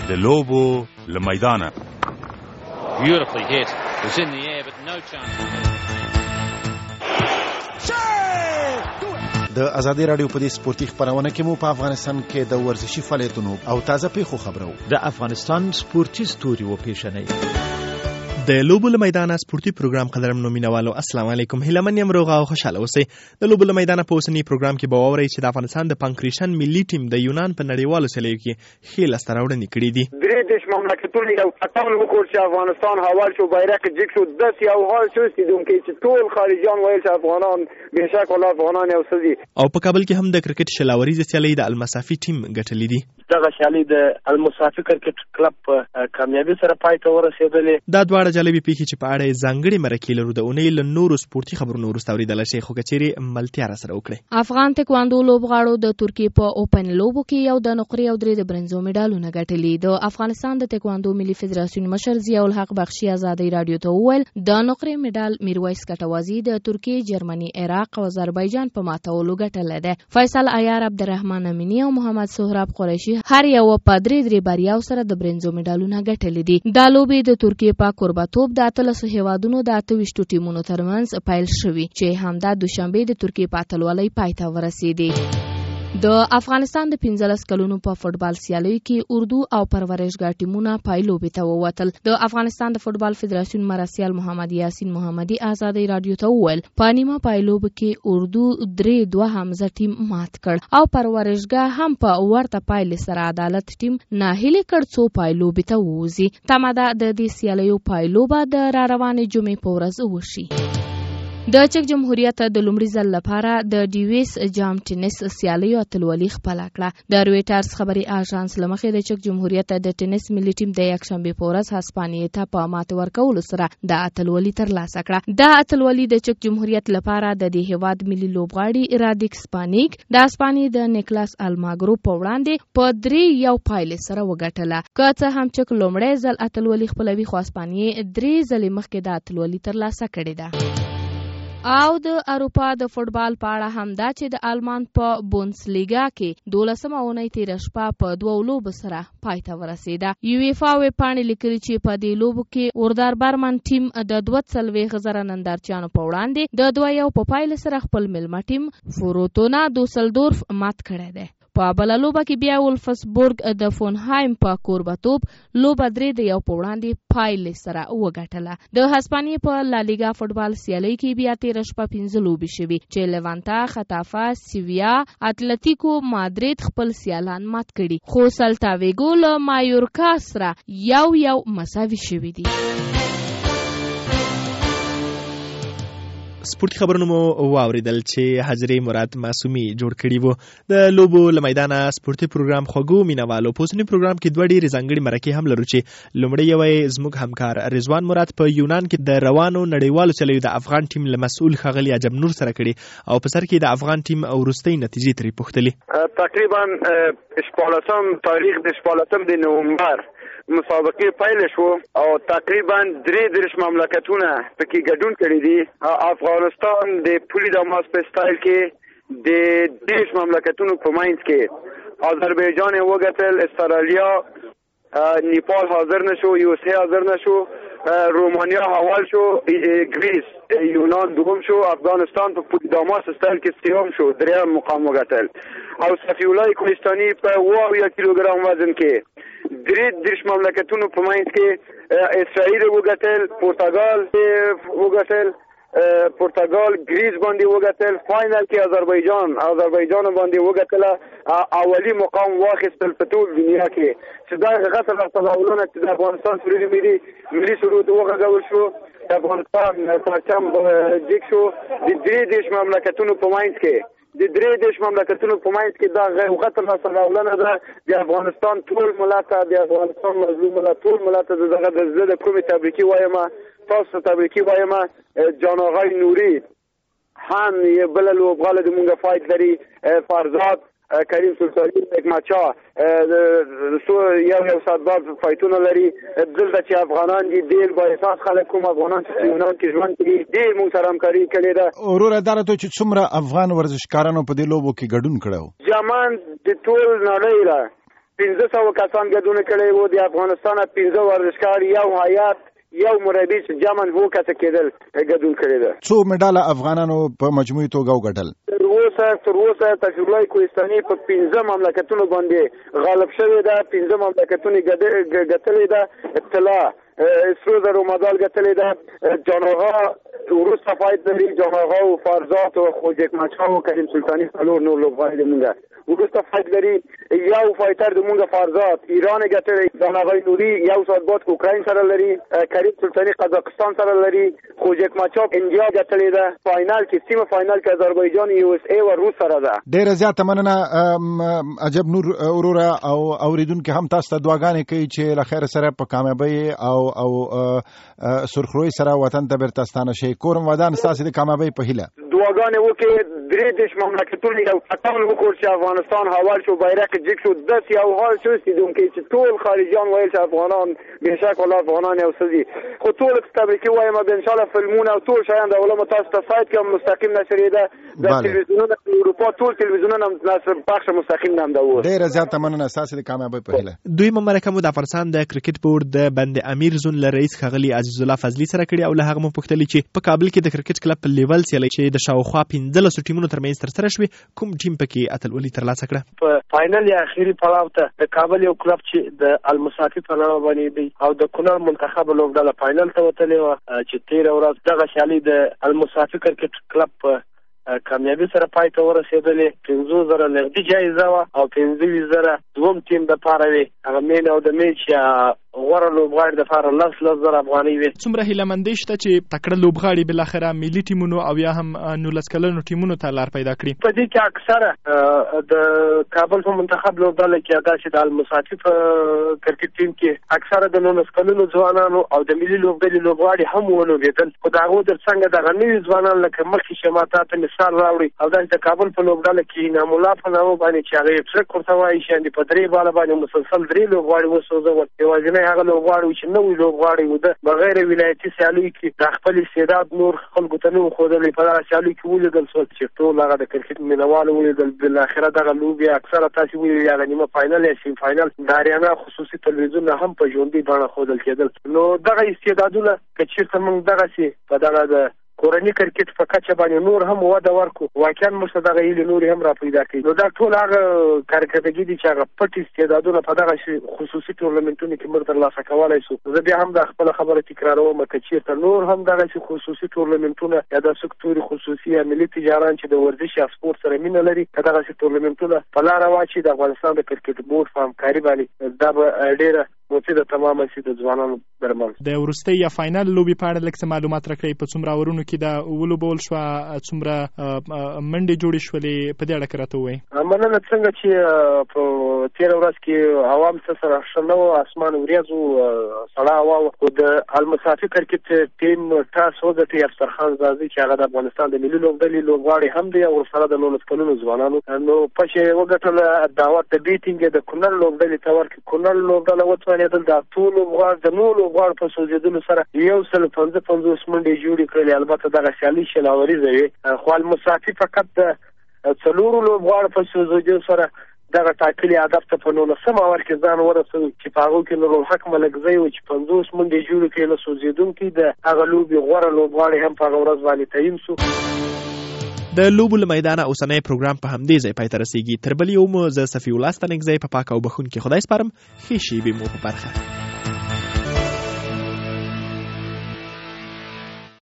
د لوبو له میدانه. Beautifully hit. It was in the air but no chance. د ازادي رادیو په دې سپورتي خبرونه کې مو په افغانستان کې د ورزشي فعالیتونو او تازه پیښو خبرو. د افغانستان سپورتي ستوري و پیښنې د لوبو له میدانه سپورتي پروګرام قدرمنو مینوالو السلام علیکم. هیلمن یم روغه او خوشاله اوسئ. د لوبو له میدانه په اوسنی پروګرام کې به واورئ چې د افغانستان د پانکریشن ملي ټیم د یونان په نړیوالو سیالیو کې ښې لاسته راوړنې کړي دي. درې دیش مملکتونه یو قطار وکړ چې افغانستان حوال شو، بیرق جګ شو، داسې یو حال شو چې ټول خارجیان ویل چې افغانان بېشک والله افغانان یو څه دي. او په کابل کې هم د کرکټ شلاوریزې سیالۍ د المصافي ټیم ګټلې دي. دغه سیالۍ د المصافي کرکټ کلب په کامیابي سره پای ته ورسېدلې. دا دواړه جالبې پیښې چې په اړه یې ځانګړې مرکې لرو د اونۍ له نورو سپورتي خبرونو وروسته اورېدلی شئ، خو که چیرې ملتیا راسره وکړئ. افغان تکواندو لوبغاړو د ترکیې په اوپن لوبو کې یو د نقرې او 3 د برنزو مډالونه ګټلي. د افغانستان د تکواندو ملي فدراسیون مشر ضیاء الحق بخشي ازادۍ رادیو ته وویل د نقرې مډال میرویس کټوازي د ترکیې، جرمني، عراق او آذربایجان په ماتولو ګټلی دی. فیصل عیار، عبدالرحمن امینی او محمد سهراب قریشي هر یو په 3 بریاو سره د برنزو مډالونه ګټلي دي. دا لوبې د ترکیې په کوربتوب د 13 هیوادونو د 28 ټیمونو ترمنځ پیل شوي چې همدا دوشنبه د ترکیې په اتلولۍ پای ته ورسېدې. د افغانستان د 15 کلونو په فوټبال سیالیو کې اردو او پرورشګاه ټیمونه پایلوبې ته ووتل. د افغانستان د فوټبال فدراسیون مرسیال محمد یاسین محمدي ازادۍ رادیو ته وویل په نیمه پایلوب کې اردو 3-2 حمزه ټیم مات کړ او پرورشګاه هم په ورته پایلې سره عدالت ټیم ناهیلې کړ څو پایلوبې ته ووځي. تمه ده د دې سیالیو پایلوبه د راروانې جمعې په ورځ وشي. د چک جمهوریت د لومړي ځل لپاره د ډیویس جام ټینس سیالیو اتلولي خپله کړه. د رویټرز خبري اژانس له مخې د چک جمهوریت د ټینس ملي ټیم د یکشنبې په ورځ هسپانیې ته په ماتې ورکولو سره د اتلولي ترلاسه کړه. دا اتلولي د چک جمهوریت لپاره د دې هیواد ملي لوبغاړي رادیک سپانیک د اسپانیې د نیکلاس الماګرو په وړاندې په 3-1 پایلې سره وګټله. که څه هم چک لومړی ځل اتلولي خپلوي، خو اسپانیې 3 ځلې مخکې د اتلولي ترلاسه کړې ده. او د اروپا د فوټبال په اړه هم دا چې د آلمان په بوندسلیګا کې 12مه اونۍ تېره شپه په 2 لوبو سره پای ته ورسېده. یویفا ویبپاڼې لیکلي چې په دې لوبو کې وردار برمن ټیم د 42,000 نندارچیانو په وړاندې د 2-1 په پایله سره خپل مېلمه ټیم فوروتونا دوسلدورف مات کړی دی. په بله لوبه کې بیا ولفسبورګ د فونهایم په کوربتوب لوبه 3-1 په وړاندې پایلې سره وګټله. د هسپانیې په لالیګا فوټبال سیالۍ کې بیا تېره شپه 5 لوبې شوي چې لیوانتا، خطافه، سیویا، اتلتیکو مادرید خپل سیالان مات کړي، خو سلتا ویګو له مایورکا سره 1-1 مساوي شوي دي. سپورتي خبرونه مو واوریدل چې حضرې مراد معصومي جوړ کړي وو. د لوبو له میدانه سپورتي پروګرام خوږو مینوالو په اوسني پروګرام کې 2 ډېرې ځانګړي مرکې هم لرو چې لومړی یو زموږ همکار رضوان مراد په یونان کې د روانو نړیوالو سیالیو د افغان ټیم له مسؤل ښاغلي عجب نور سره کړي او په سر کې د افغان ټیم وروستۍ نتیجې ترې پوښتلې. تقریبا 14 تاریخ د 14 نومبر مسابقه پیل شو او تقریبا 3 مملکتونه پکې ګډون کړي دي. افغانستان د پولی داماس په سټایل کې د 10 مملکتونو په ماینس کې آذربایجان وګټل، استرالیا، نیپال حاضر نشو، یو اس حاضر نشو، رومانیا حوال شو، گریس یونان دوم شو، افغانستان په پولی داماس سټایل کې سیوم شو، 3 مقام وګټل او صفی الله کوهستانی په 1 کیلوګرام وزن کې 3 مملکتونو په ماینس کې اسرائیل وګټل، پرتګال گریس باندې وګټل، فاینل کې آذربایجان باندې وګټله، اولی مقام واخیستل په ټول دنیا کې. چې دا غټه راټولونه چې د افغانستان ملي سرود وغږول شو، د افغانستان پرچم جګ شو د 3 مملکتونو په ماینس کې د 3 مملکتونو په ماینس کې دا غټه راټولونه ده. د افغانستان ټول ملت، د افغانستان مظلوم ملت، ټول ملت دغه د زړه د کومې تبریکي وایم، تاسو تبریکي وایم. جان آغای نوری هم یې بل لوبغاړی د مونږه فایټ لري، فرزاد، کریم سلطانی، اکمچا یو ساتبار فایټونه لري. دلته چې افغانان دي ډېر با احساس خلک کوم افغانان چې یونان کې ژوند کوي ډېر موږ سره همکاري کړې ده. وروره دا راته چې څومره افغان ورزشکارانو په دې لوبو کې ګډون کړی و؟ جامان د ټول نړۍ را 1500 کسان ګډون کړي وو. د افغانستان 15 ورزشکار، یو هیات، یو مربي چې جمن وو کته کېدل ګډون کړي ده. څو مډاله افغانانو په مجموعي توګه وګټل؟ تر اوسه تجربه کوهستاني په 15 مملکتونو باندې غالب شوی ده. 15 مملکتونو ګټلې ده. اطلاع سرو زرو مدال ګټلې ده. جاناغا وروسته فایت لري. جاناغا او فرزات او خوجک مچا او کریم سلطانی څلور نور لوبغاړي د مونږه وروسته فایت لري. یو فایټر د مونږه فرزات ایران ګټلې. جاناغا نوري یو سات بعد اوکراین سره لري. کریم سلطانی قزاقستان سره لري. خوجک مچا انډیا ګټلې ده. فائنل کې سیمه فائنل کې آذربایجان یو اس ای او روس سره ده. ډیره زیاته مننه عجب نور اورورا او اوریدونکو هم تاسو ته دعاګانې کوي چې له خیر سره په کامیابی او سرخروي سره وطن ته بیرته ستانه شي. کورم ودان تاسو د کامیابی په هیله دعاګانې وکړي. درې دیش مملکتونه یو فتاول وکړ چې افغانستان حوال شو، بیرق جګ شو. داس یو حال شو چې ټول خارجيان وایي چې افغانان بهشکه ولا افغانان یو سدي، خو ټول تبریکي وایم ان شاء الله فلمونه او ټول شیان د علماء تاسو ته سایت کې مستقیم نشریه ده. د تلویزیونونو د اروپا ټول تلویزیونونه نشر پخش مستقیم نام ده. ډیره زیاته مننه تاسو د کامیابی په هیله. دوی مملکه مو د افغانستان د کرکټ بورډ د بند امیر زون له رئیس ښاغلي عزیز الله فضلي سره کړي او له هغه مو پوښتنه چې په کابل کې د کرکټ کلب په لیول سیالي چې د شاوخوا 15 ټیمونو ترمنځ ترسره شوې، کوم ټیم پکې اتلولي ترلاسه کړه؟ په فائنل یا اخیری پړاو ته د کابل یو کلب چې د المصافي په نامه باندې دی او د کونړ منتخب لوبډله فائنل ته وتلې و چې 13 ورځ دغه سیالي د المصافي کرکټ کلب په کامیابی سره پای ته ورسېدلې. 15,000 نغدي جایزه وه او 15,000 دوم ټیم د پاره وي. هغه مین او د میچ غوره لوبغاړي د پاره 10,000 افغانۍ وي. څومره هیلهمندي شته چې تکړه لوبغاړي بالاخره ملي ټیمونو او یا هم 19 کلنو ټیمونو ته لار پیدا کړي؟ په دې کې اکثره د کابل په منتخب لوبډله کې دا چې د المصافي په کرکټ ټیم کې اکثره د 19 کلنو ځوانانو او د ملي لوبډلې لوبغاړي هم ولوبېدل. خو د هغو ترڅنګ دغه نوي ځوانان لکه مخکې شماته ته مثال راوړي او دا د کابل په لوبډله کې انعام الله په نامه باندې چې هغه ټرک ورته وایي چې په درې باله باندې مسلسل 3 لوبغاړي وسوځول. یوازینی هغه لوبغاړي چې نوی لوبغاړي و د بغیر ولایتي سیالیو کې د خپل استعداد نور خلکو ته نه ښودلی. په دغه سیالیو کې ولیدل شول چې ټول هغه د کرکټ مینهوالو ولیدل. بالاخره دغه لوبې اکثره تاسې ولیدل هغه نیمه فاینل یا سیم فاینل د اریانا خصوصي تلویزیون هم په ژوندۍ بڼه ښودل کېدل. نو دغه استعدادونه که چېرته موږ دغسې په دغه د کورني کرکټ په کچه باندې نور هم وده ورکو، واقعا موږ دغه هیلې نورې هم را پیدا کړي. نو دا ټول هغه کارکردګي دي چې هغه پټ استعدادونه په دغه خصوصي ټورنمنټونو کې موږ ترلاسه کولی شو. زه بیا هم دا خپله خبره تکراروم که چېرته نور هم دغسې خصوصي ټورنمنټونه یا داسې توري خصوصي یا ملي تجاران چې د ورزش یا سپورت سره مینه لري که دغسې ټورنمنټونه په لاره واچي د افغانستان د کرکټ بورډ په همکاري باندې دا به ډېره مفیده تمامه شي د ځوانانو درمنځ. د وروستۍ یا فاینل لوبې په اړه لږ څه معلومات راکړئ. په څومره اورونو کې دا ولوبول شوه، څومره منډې جوړې شولې، په دې اړه که راته ووایئ. مننه. څنګه چې په 13 ورځ کې عوام سره ښه نه و، اسمان وریځ و، سړه هوا وه، خو د المصافي کرکټ ټیم ټاس وګټي افسرخان زازي چې هغه د افغانستان د ملي لوبډلې لوبغاړي هم دی او ورسره د 19 کلونو ځوانانو. نو پښې یې وګټله دعوت د بي ټیم د کونړ لوبډلې ته ورکړي. کونړ لوبډله وتوانېدل د ټول لوبغاړو د نورو لوبغاړو په سوځېدلو سره 155 منډې جوړې کړلې. البته دغه سیالي شلاوریزه وي، خو المصافي فقط د 4 لوبغاړو په سوځېدلو سره دغه ټاکلي هدف ته په 19 اور کې ځان ورسوي چې په هغو کې نورالحق ملکزی و چې 50 منډې جوړې کړې له سوځېدونکي د هغه لوبې غوره لوبغاړي هم په هغه ورځ باندې تعین شو. د لوبو له میدانه اوسنی پروګرام په همدې ځای پای ته رسیږي. تر بل یو مو زه صفي الله ستانکزی په پاک او بخونکي خدای سپارم. ښې شېبې مو په برخه.